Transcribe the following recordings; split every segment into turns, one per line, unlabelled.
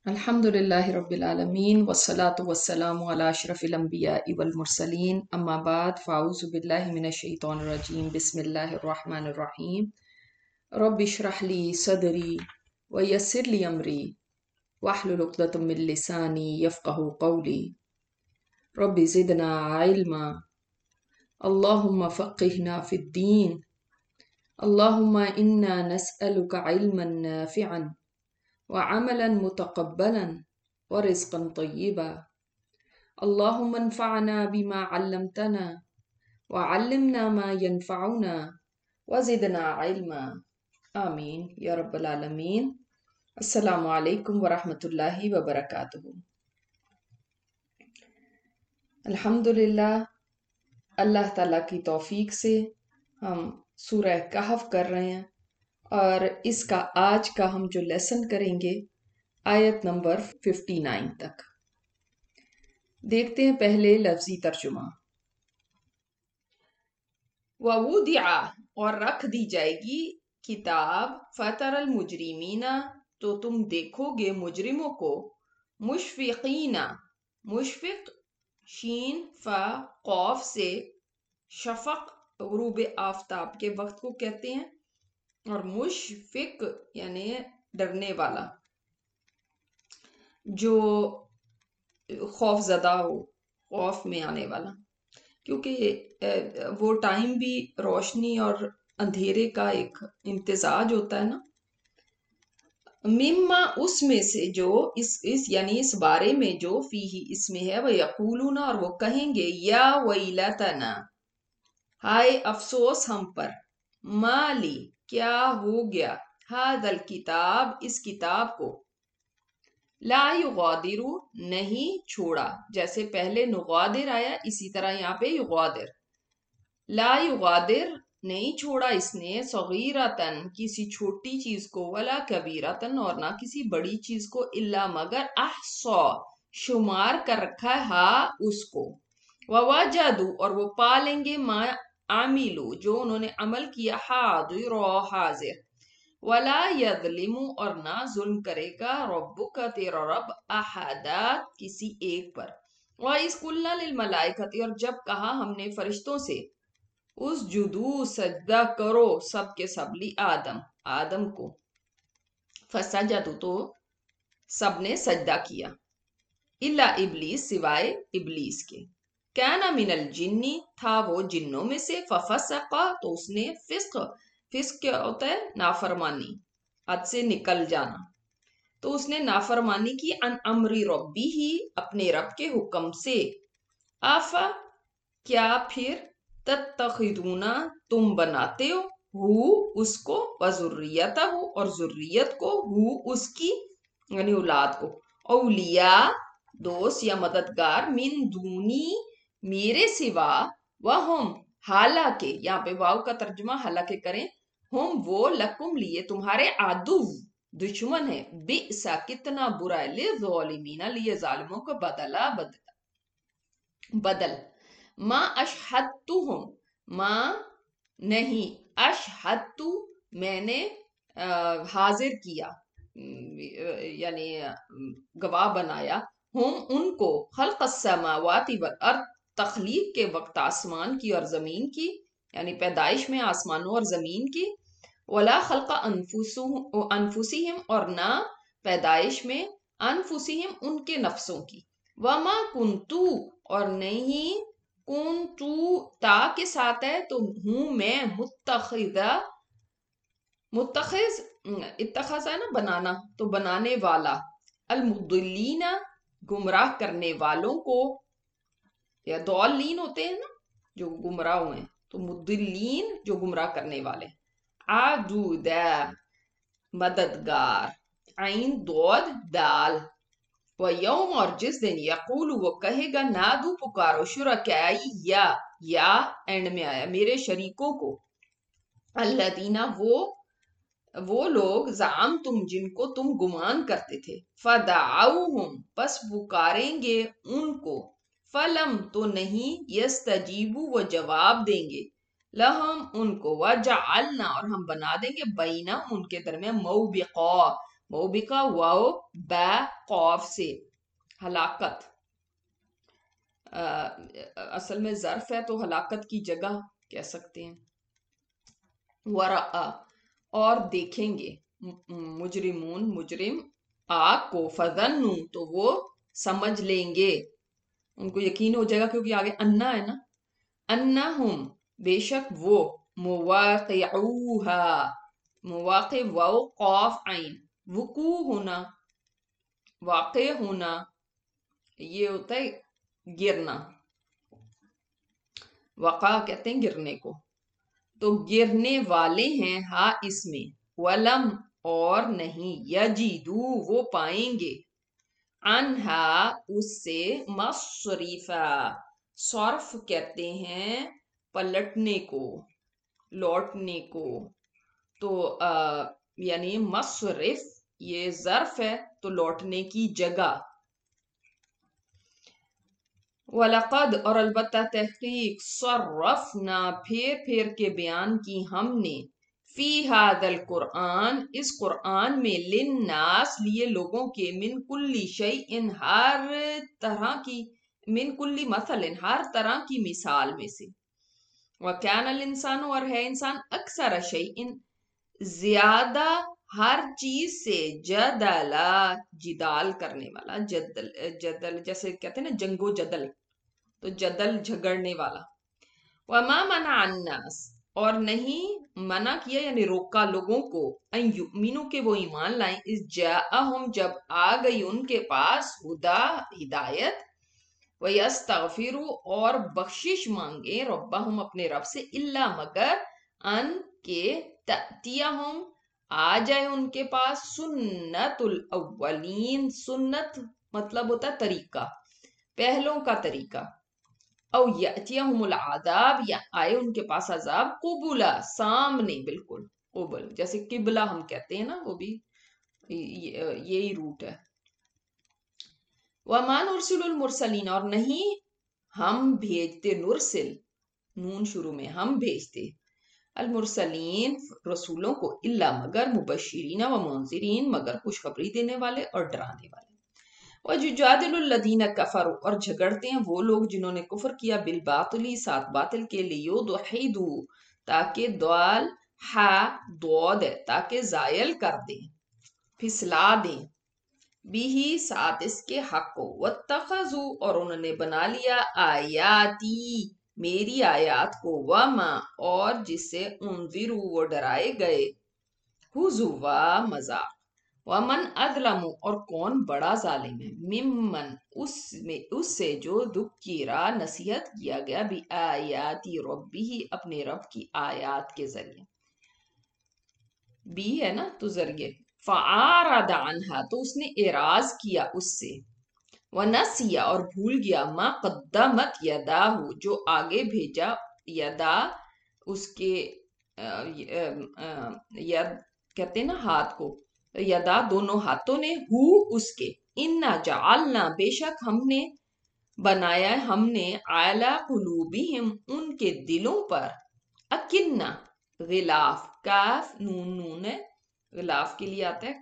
الحمد للہ رب العالمین والصلاة والسلام علی اشرف الانبیاء والمرسلین اما بعد فاعوذ باللہ من الشیطان الرجیم بسم اللہ الرحمن الرحیم رب اشرح لی صدری ویسر لی امری واحلل عقدۃ من لسانی یفقهوا قولی رب زدنا علما اللہم فقہنا فی الدین اللہم انا نسألک علما نافعا وعملا متقبلا ورزقا طیبا اللهم انفعنا بما علمتنا وعلمنا ما ينفعنا وزدنا علما آمین یا رب العالمین۔ السلام علیکم ورحمۃ اللہ وبرکاتہ۔ الحمدللہ اللہ تعالیٰ کی توفیق سے ہم سورہ کہف کر رہے ہیں اور اس کا آج کا ہم جو لیسن کریں گے آیت نمبر 59 تک۔ دیکھتے ہیں پہلے لفظی ترجمہ۔ وَوُضِعَ اور رکھ دی جائے گی کتاب فَتَرَ الْمُجْرِمِينَ تو تم دیکھو گے مجرموں کو مشفقین مشفق شین فا قوف سے شفق غروب آفتاب کے وقت کو کہتے ہیں اور مشفق یعنی ڈرنے والا جو خوف زدہ ہو، خوف میں آنے والا، کیونکہ وہ ٹائم بھی روشنی اور اندھیرے کا ایک امتزاج ہوتا ہے نا۔ مما اس میں سے جو اس یعنی اس بارے میں جو فیہ اس میں ہے، وہ یقولون اور وہ کہیں گے یا ویلتنا ہائے افسوس ہم پر، مالی کیا ہو گیا، ھذا الکتاب اس کتاب کو، لا یغادر نہیں چھوڑا، جیسے پہلے نغادر آیا اسی طرح یہاں پہ یغادر، لا یغادر نہیں چھوڑا اس نے، صغیرتن کسی چھوٹی چیز کو، ولا کبیرتن اور نہ کسی بڑی چیز کو، الا مگر احصا شمار کر رکھا ہے ہاں اس کو، ووجدوا اور وہ پالیں گے ما عملو جو انہوں نے عمل کیا، حاضر و حاضر، ولا یظلم اور نہ ظلم کرے گا ربک تیرا رب احدا کسی ایک پر۔ وَإِذْ قُلْنَا لِلْمَلَائِكَةِ اور جب کہا ہم نے فرشتوں سے، اسجدوا سجدہ کرو سب کے سب لی آدم آدم کو، فسجدوا تو سب نے سجدہ کیا، الا ابلیس سوائے ابلیس کے، کانا من الجنی تھا وہ جنوں میں سے، ففسقا تو اس نے فسق کیا ہوتا ہے نافرمانی، حد سے نکل جانا، تو اس نے نافرمانی کی، ان امری ربی ہی اپنے رب کے حکم سے، آفا کیا پھر، تتخذون تم بناتے ہو اس کو، وذریتہ اور ذریت کو، ہو اس کی یعنی اولاد کو، اولیاء دوست یا مددگار، من دونی میرے سوا، وہم حالانکہ یہاں پہ واو کا ترجمہ حالانکہ کریں، ہم وہ لکم لیے تمہارے عدو دشمن ہے، بئسا کتنا برا ہے، للظالمین لیے ظالموں کو، بدل ما اشہدتہم ما نہیں، اشہدتو میں نے حاضر کیا یعنی گواہ بنایا، ہم ان کو، خلق السماوات والارض تخلیق کے وقت آسمان کی اور زمین کی، یعنی پیدائش میں آسمانوں اور زمین کی، ولا خلق انفسہم اور نہ پیدائش میں، انفسہم ان کے نفسوں کی، وما کنتو اور نہیں، کنتو تا کے ساتھ ہے تو ہوں میں، متخذ اتخذ ہے نا بنانا تو بنانے والا، المضلین گمراہ کرنے والوں کو، یا ضالین ہوتے ہیں نا جو گمراہ ہوئے ہیں، تو مضلین جو گمراہ کرنے والے، عدودا مددگار، عین دود دال، وَيَوْمَ اور جس دن، یقول وہ کہے گا، نادو پکارو، شرکائی یا اینڈ میں آیا میرے شریکوں کو، الذین وہ لوگ، زعمتم جن کو تم گمان کرتے تھے، فدعوہم پس پکاریں گے ان کو، فلم تو نہیں، یستجیبو وہ جواب دیں گے، لہم ان کو، وجعلنا اور ہم بنا دیں گے، بینہم ان کے درمیان، موبقا मोबिका वाओ बा कौफ से, हलाकत असल में ज़र्फ है तो हलाकत की जगह कह सकते हैं। वरा और देखेंगे, मुजरिमून मुजरिम, आग को, फजन्नु तो वो समझ लेंगे, उनको यकीन हो जाएगा क्योंकि आगे अन्ना है ना, अन्ना हम बेशक वो, मुवाक़िऊहा, मुवाक़ि वाओ क़ाफ आइन, वुकू होना, वाक़े होना, ये होता है गिरना, वक़ा कहते हैं गिरने को, तो गिरने वाले हैं हा इसमें, वलम और नहीं, यजीदू वो पाएंगे, अनहा उससे, मस्रिफा सर्फ कहते हैं पलटने को, लौटने को, तो यानी मस्रिफ ये ज़र्फ है तो लौटने की जगह। वलक़द और अलबत्ता तहकीक, सर्रफना फेर के बयान की हमने, फी हादल कुरआन इस कुरआन में, लिन्नास लिए लोगों के, मिन कुल्ली शैइन हर तरह की, मिन कुल्ली मसलिन हर तरह की मिसाल में से, व कैन अल इंसान और है इंसान, अक्सर शैइन ज्यादा हर चीज से, जदला जिदाल करने वाला, जदल जदल जैसे कहते हैं ना जंगो जदल, तो जदल झगड़ने वाला। वमा मना अन्नास और नहीं मना किया यानी रोका लोगों को, अन युमिनु के वो ईमान लाएं, इस जाअहुम जब आ गई उनके पास, हुदा हिदायत, वयस्तगफिरु और बख्शिश मांगे, रब्बहुम अपने रब से, इल्ला मगर, अन के तअतियहुम आ जाए उनके पास, सुन्नतुल अव्वलीन, सुन्नत मतलब होता है तरीका, पहलों का तरीका, औ यअतियहुमुल आदाब या आए उनके पास अजाब, कुबुला सामने बिल्कुल, कुबल जैसे किबला हम कहते हैं ना, वो भी यही रूट है। वमान उर्सिलुल मुरसलीन और नहीं हम भेजते, नुरसिल नून शुरू में, हम भेजते, अल मुरसलीन रसूलों को, इल्ला मगर, मुबश्शिरीन व मुनज़िरीन मगर खुशखबरी देने वाले और डराने वाले, वजुजादिलुल्लज़ीना कफरू और झगड़ते हैं वो लोग जिन्होंने कुफर किया, बिल बातिली साथ बातिल के, लियुदहिदू ताकि द्वाल हा दौद ताकि जायल कर दें, फिसला दें, बिही साथ इसके हक को, वत्तखजू और उन्होंने बना लिया, आयाती मेरी आयात को, वमा और जिससे, उनज़िरू वो डराए गए, हुजुवा मजाक, वमन अदलमु और कौन बड़ा जालिम है, मिम्मन उससे जो, दुक्कीरा नसीहत किया गया, भी आयाती रब्बिही अपने रब की आयात के जरिए, बी है ना तो जरिए, फ़आरदा अन्हा तो उसने एराज किया उससे, वनसिया और भूल गया, मा कद्दमत यदाहु जो आगे भेजा, यदा उसके यद कहते हैं ना हाथ को, यदा दोनों हाथों ने, हु उसके, इन्ना जालना बेशक हमने बनाया, हमने, आला कुलूबिहिम उनके दिलों पर, अकिन्ना गिलाफ, काफ नून नून है, गिलाफ के लिए आता है,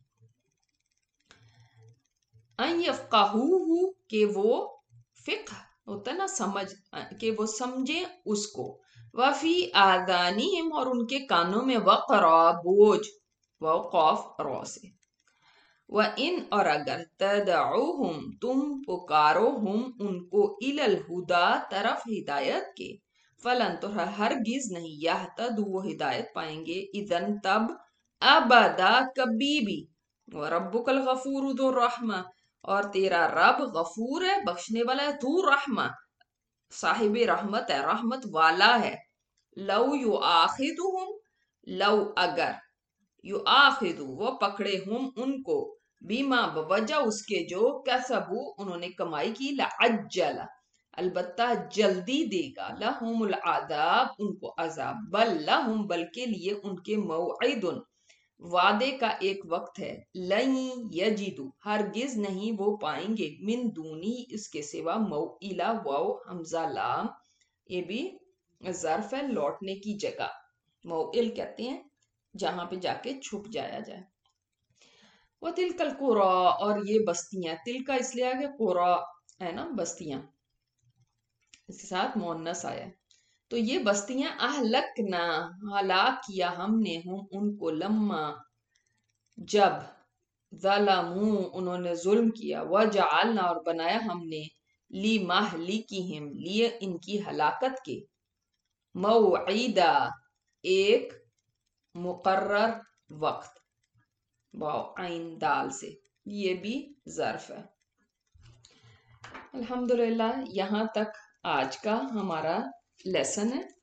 अन यफ़क़हूहु के वो, फिक़्ह होता है ना समझ, के वो समझे उसको, वफ़ी आदानिहिम और उनके कानों में, वक़रा बोझ, वो क़ाफ रौ से, व इन और अगर, तदउहुम तुम पुकारो, हम उनको, इलल हुदा तरफ हिदायत के, फलन तो हरगिज नहीं, यहतदू वो हिदायत पाएंगे, इदन तब, अबदा कभी भी, व रब्बुकल गफूर दो रहमा और तेरा रब गफूर है बख्शने वाला है, तू रहमा साहिब रहमत है, रहमत वाला है, लव यु आखिदुहुम लव अगर, यु आखिदु वो पकड़े, हम उनको, बीमा बवजह उसके जो, कसबू उन्होंने कमाई की, लअज्जला अलबत्ता जल्दी देगा, लहुमुल आदाब उनको अजाब, बल लहुम बल्कि लिए उनके, मौइदुन वादे का एक वक्त है, लई यजिदु हरगिज नहीं वो पाएंगे, मिन दूनी इसके सिवा, मौइला वाओ हमजा लाम ये भी ज़र्फ है लौटने की जगह, मौइल कहते हैं जहां पे जाके छुप जाया जाए, وہ تلکل قرا، اور یہ بستیاں، تل کا اس لیے آ کہ قرا ہے نا بستیاں، اس کے ساتھ مونس آیا ہے، تو یہ بستیاں اہلکنا ہلاک کیا ہم نے ہم ان کو، لما جب، ظلموں انہوں نے ظلم کیا، وجعلنا اور بنایا ہم نے، لی مہلکہم لیے ان کی ہلاکت کے، موعیدہ ایک مقرر وقت، واو عین دال سے، یہ بھی ظرف ہے۔ الحمدللہ یہاں تک آج کا ہمارا لیسن ہے۔